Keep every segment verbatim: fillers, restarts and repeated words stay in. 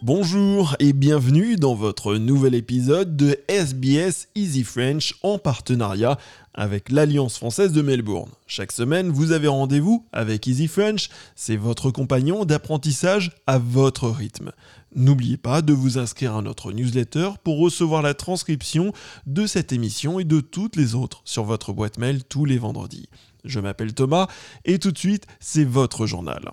Bonjour et bienvenue dans votre nouvel épisode de S B S Easy French en partenariat avec l'Alliance française de Melbourne. Chaque semaine, vous avez rendez-vous avec Easy French, c'est votre compagnon d'apprentissage à votre rythme. N'oubliez pas de vous inscrire à notre newsletter pour recevoir la transcription de cette émission et de toutes les autres sur votre boîte mail tous les vendredis. Je m'appelle Thomas et tout de suite, c'est votre journal.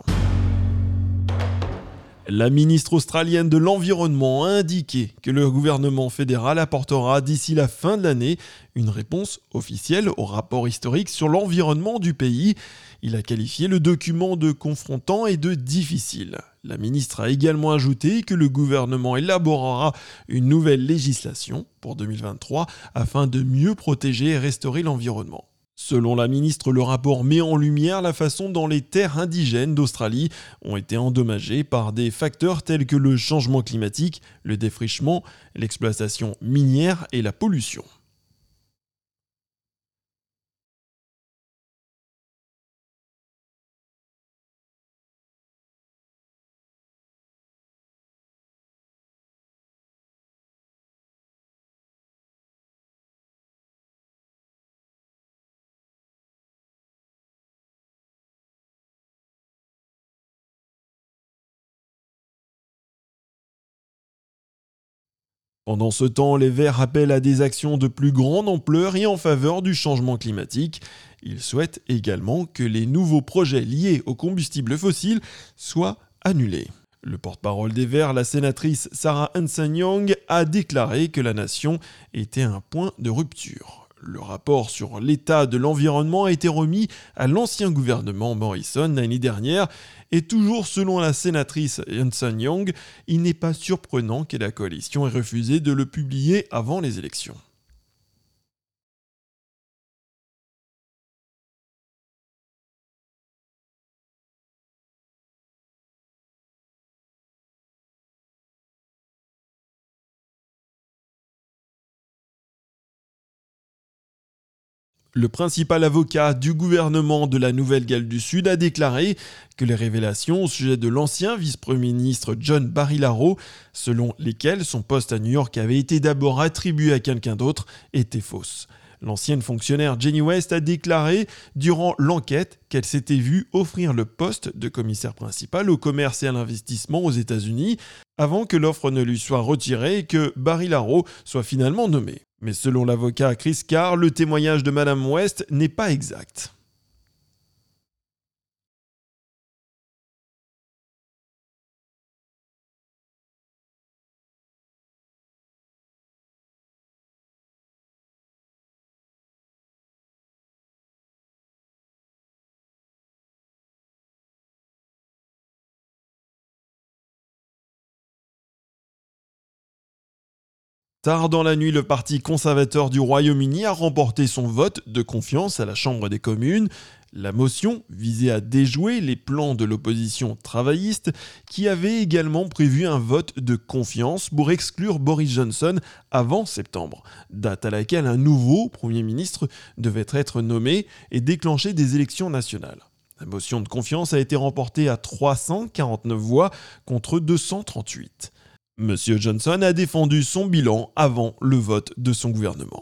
La ministre australienne de l'Environnement a indiqué que le gouvernement fédéral apportera d'ici la fin de l'année une réponse officielle au rapport historique sur l'environnement du pays. Il a qualifié le document de confrontant et de difficile. La ministre a également ajouté que le gouvernement élaborera une nouvelle législation pour deux mille vingt-trois afin de mieux protéger et restaurer l'environnement. Selon la ministre, le rapport met en lumière la façon dont les terres indigènes d'Australie ont été endommagées par des facteurs tels que le changement climatique, le défrichement, l'exploitation minière et la pollution. Pendant ce temps, les Verts appellent à des actions de plus grande ampleur et en faveur du changement climatique. Ils souhaitent également que les nouveaux projets liés aux combustibles fossiles soient annulés. Le porte-parole des Verts, la sénatrice Sarah Hanson-Young, a déclaré que la nation était à un point de rupture. Le rapport sur l'état de l'environnement a été remis à l'ancien gouvernement Morrison l'année dernière et toujours selon la sénatrice Hanson-Young, il n'est pas surprenant que la coalition ait refusé de le publier avant les élections. Le principal avocat du gouvernement de la Nouvelle-Galles du Sud a déclaré que les révélations au sujet de l'ancien vice-premier ministre John Barilaro, selon lesquelles son poste à New York avait été d'abord attribué à quelqu'un d'autre, étaient fausses. L'ancienne fonctionnaire Jenny West a déclaré durant l'enquête qu'elle s'était vue offrir le poste de commissaire principal au commerce et à l'investissement aux États-Unis avant que l'offre ne lui soit retirée et que Barilaro soit finalement nommé. Mais selon l'avocat Chris Carr, le témoignage de Madame West n'est pas exact. Tard dans la nuit, le Parti conservateur du Royaume-Uni a remporté son vote de confiance à la Chambre des communes. La motion visait à déjouer les plans de l'opposition travailliste qui avait également prévu un vote de confiance pour exclure Boris Johnson avant septembre, date à laquelle un nouveau Premier ministre devait être nommé et déclencher des élections nationales. La motion de confiance a été remportée à trois cent quarante-neuf voix contre deux cent trente-huit. Monsieur Johnson a défendu son bilan avant le vote de son gouvernement.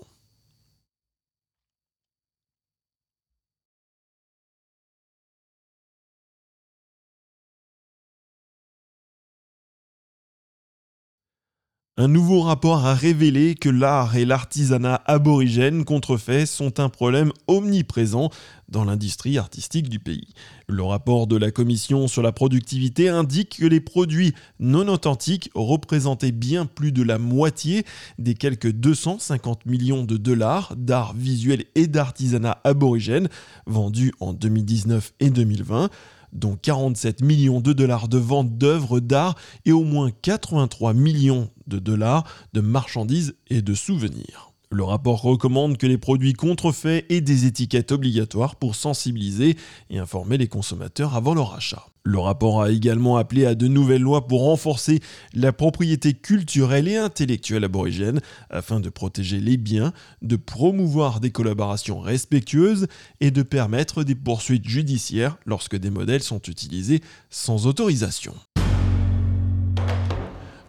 Un nouveau rapport a révélé que l'art et l'artisanat aborigène contrefaits sont un problème omniprésent dans l'industrie artistique du pays. Le rapport de la Commission sur la productivité indique que les produits non authentiques représentaient bien plus de la moitié des quelques deux cent cinquante millions de dollars d'art visuel et d'artisanat aborigène vendus en deux mille dix-neuf et deux mille vingt. Dont quarante-sept millions de dollars de vente d'œuvres d'art et au moins quatre-vingt-trois millions de dollars de marchandises et de souvenirs. Le rapport recommande que les produits contrefaits aient des étiquettes obligatoires pour sensibiliser et informer les consommateurs avant leur achat. Le rapport a également appelé à de nouvelles lois pour renforcer la propriété culturelle et intellectuelle aborigène afin de protéger les biens, de promouvoir des collaborations respectueuses et de permettre des poursuites judiciaires lorsque des modèles sont utilisés sans autorisation.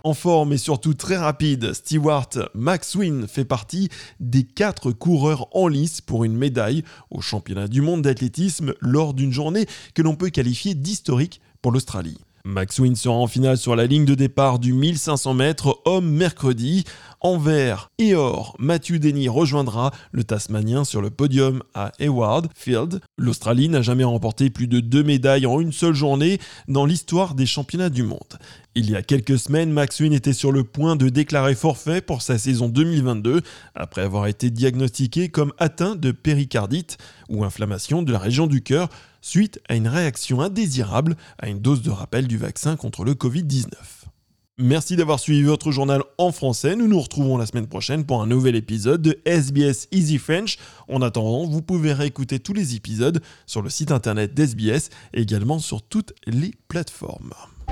En forme et surtout très rapide, Stewart McSween fait partie des quatre coureurs en lice pour une médaille au championnat du monde d'athlétisme lors d'une journée que l'on peut qualifier d'historique pour l'Australie. McSween sera en finale sur la ligne de départ du mille cinq cents mètres hommes mercredi. En vert et or, Matthew Denny rejoindra le Tasmanien sur le podium à Hayward Field. L'Australie n'a jamais remporté plus de deux médailles en une seule journée dans l'histoire des championnats du monde. Il y a quelques semaines, McSween était sur le point de déclarer forfait pour sa saison deux mille vingt-deux après avoir été diagnostiqué comme atteint de péricardite ou inflammation de la région du cœur suite à une réaction indésirable à une dose de rappel du vaccin contre le covid dix-neuf. Merci d'avoir suivi votre journal en français. Nous nous retrouvons la semaine prochaine pour un nouvel épisode de S B S Easy French. En attendant, vous pouvez réécouter tous les épisodes sur le site internet d'S B S et également sur toutes les plateformes.